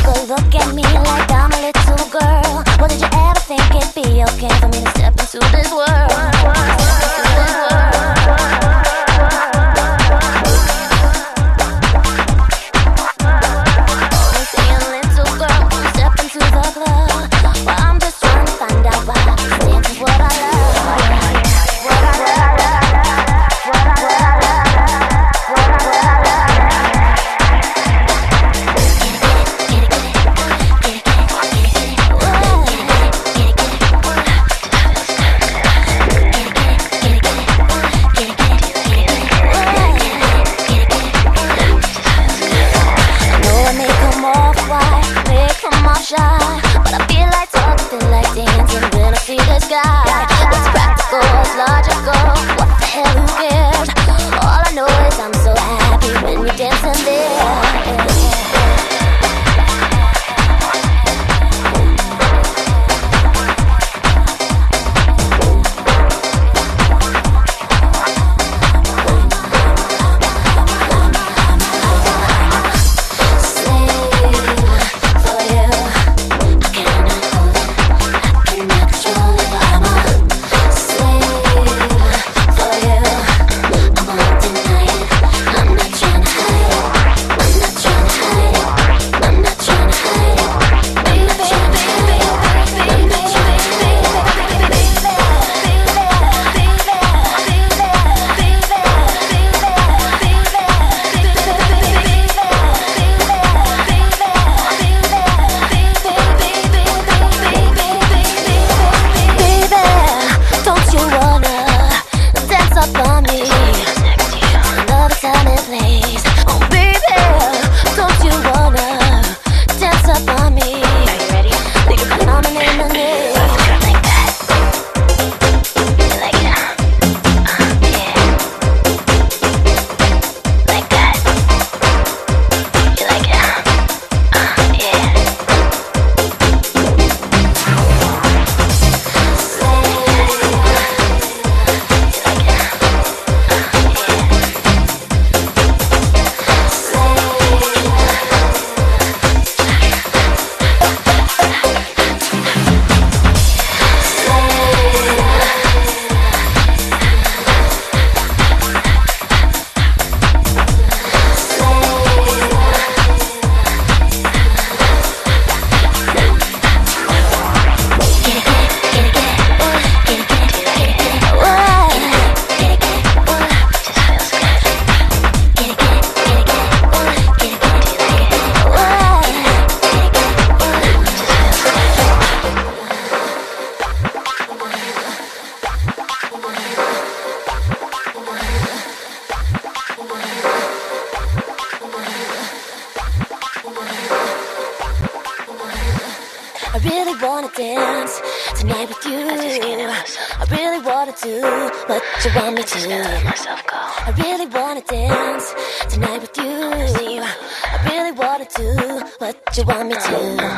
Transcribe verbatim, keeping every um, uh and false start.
But look at me like I'm a little girl. Well, did you ever think it'd be okay for me to step into this world? Step into this world. Always saying, little girl, step into the club. Well, I'm just trying to find out why this dance is what I love. What I love. What I love. What I love. Shy, but I feel like talking, feel like dancing when I see this guy. It's practical, it's logical. What the hell, who cares? All I know is I'm so happy when you're dancing there. I really wanna dance tonight with you. I just can't let myself. I really wanna do what you want me to. I just can't let myself go. I really wanna dance tonight with you. I really wanna do what you want me to.